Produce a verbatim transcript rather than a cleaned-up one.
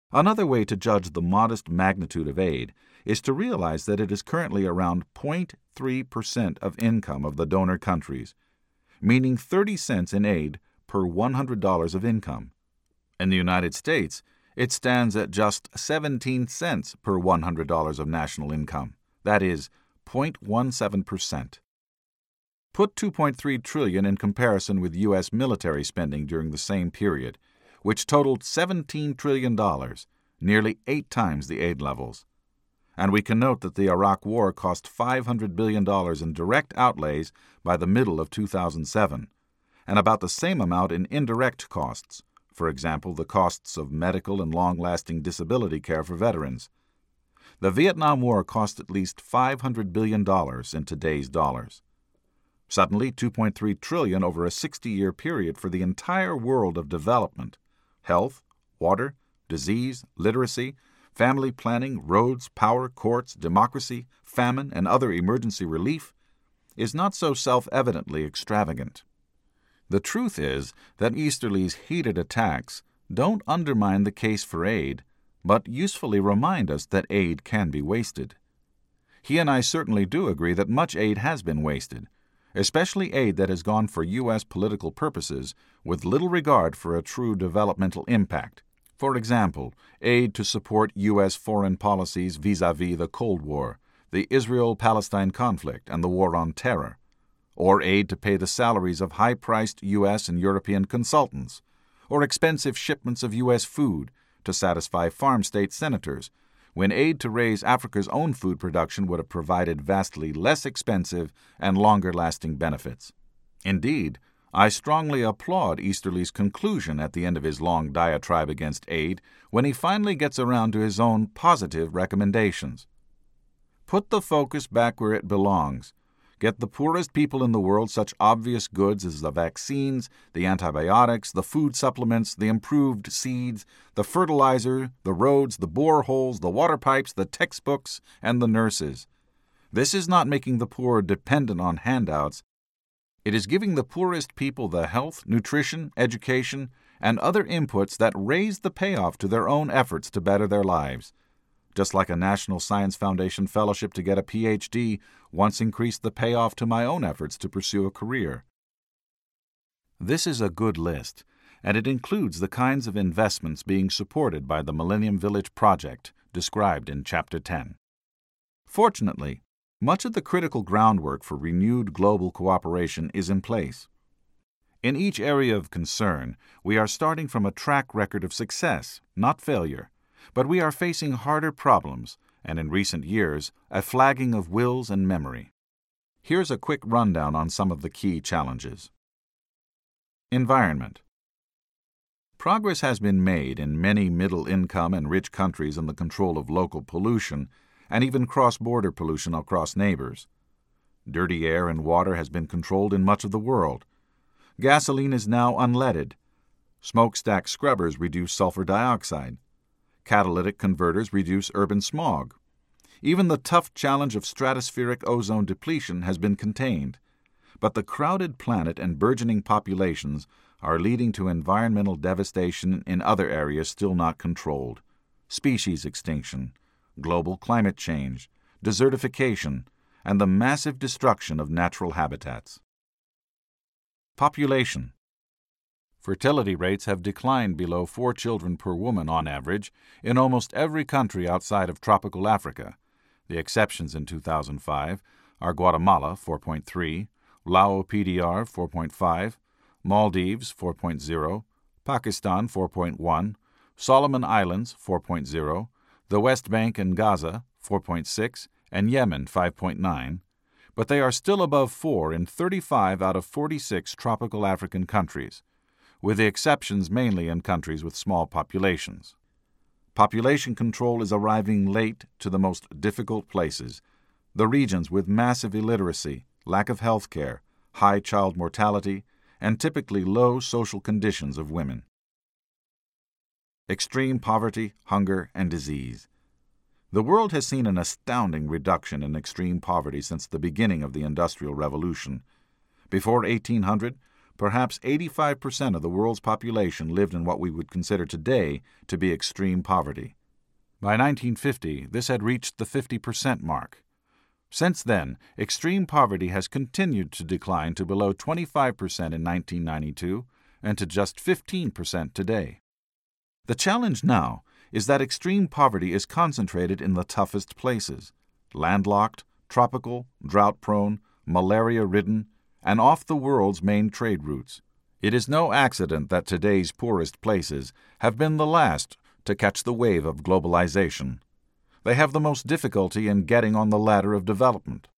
Another way to judge the modest magnitude of aid is to realize that it is currently around zero point three percent of income of the donor countries, meaning thirty cents in aid per one hundred dollars of income. In the United States, it stands at just seventeen cents per one hundred dollars of national income, that is, zero point one seven percent. Put two point three trillion dollars in comparison with U S military spending during the same period, which totaled seventeen trillion dollars, nearly eight times the aid levels. And we can note that the Iraq War cost five hundred billion dollars in direct outlays by the middle of two thousand seven, and about the same amount in indirect costs, for example, the costs of medical and long-lasting disability care for veterans. The Vietnam War cost at least five hundred billion dollars in today's dollars. Suddenly, two point three trillion dollars over a sixty-year period for the entire world of development, health, water, disease, literacy, family planning, roads, power, courts, democracy, famine, and other emergency relief, is not so self-evidently extravagant. The truth is that Easterly's heated attacks don't undermine the case for aid, but usefully remind us that aid can be wasted. He and I certainly do agree that much aid has been wasted, especially aid that has gone for U S political purposes with little regard for a true developmental impact. For example, aid to support U S foreign policies vis-à-vis the Cold War, the Israel-Palestine conflict, and the war on terror, or aid to pay the salaries of high-priced U S and European consultants, or expensive shipments of U S food to satisfy farm state senators, when aid to raise Africa's own food production would have provided vastly less expensive and longer-lasting benefits. Indeed, I strongly applaud Easterly's conclusion at the end of his long diatribe against aid when he finally gets around to his own positive recommendations. Put the focus back where it belongs. Get the poorest people in the world such obvious goods as the vaccines, the antibiotics, the food supplements, the improved seeds, the fertilizer, the roads, the boreholes, the water pipes, the textbooks, and the nurses. This is not making the poor dependent on handouts. It is giving the poorest people the health, nutrition, education, and other inputs that raise the payoff to their own efforts to better their lives. Just like a National Science Foundation fellowship to get a P H D once increased the payoff to my own efforts to pursue a career. This is a good list, and it includes the kinds of investments being supported by the Millennium Village Project described in Chapter ten. Fortunately, much of the critical groundwork for renewed global cooperation is in place. In each area of concern, we are starting from a track record of success, not failure, but we are facing harder problems, and in recent years, a flagging of wills and memory. Here's a quick rundown on some of the key challenges. Environment. Progress has been made in many middle-income and rich countries in the control of local pollution and even cross-border pollution across neighbors. Dirty air and water has been controlled in much of the world. Gasoline is now unleaded. Smokestack scrubbers reduce sulfur dioxide. Catalytic converters reduce urban smog. Even the tough challenge of stratospheric ozone depletion has been contained. But the crowded planet and burgeoning populations are leading to environmental devastation in other areas still not controlled. Species extinction, global climate change, desertification, and the massive destruction of natural habitats. Population. Fertility rates have declined below four children per woman on average in almost every country outside of tropical Africa. The exceptions in two thousand five are Guatemala, four point three, Lao P D R, four point five, Maldives, four point zero, Pakistan, four point one, Solomon Islands, four point zero, the West Bank and Gaza, four point six, and Yemen, five point nine, but they are still above four in thirty-five out of forty-six tropical African countries, with the exceptions mainly in countries with small populations. Population control is arriving late to the most difficult places, the regions with massive illiteracy, lack of health care, high child mortality, and typically low social conditions of women. Extreme poverty, hunger, and disease. The world has seen an astounding reduction in extreme poverty since the beginning of the Industrial Revolution. Before eighteen hundred, perhaps eighty-five percent of the world's population lived in what we would consider today to be extreme poverty. By nineteen fifty, this had reached the fifty percent mark. Since then, extreme poverty has continued to decline to below twenty-five percent in nineteen ninety-two and to just fifteen percent today. The challenge now is that extreme poverty is concentrated in the toughest places, landlocked, tropical, drought-prone, malaria-ridden, and off the world's main trade routes. It is no accident that today's poorest places have been the last to catch the wave of globalization. They have the most difficulty in getting on the ladder of development.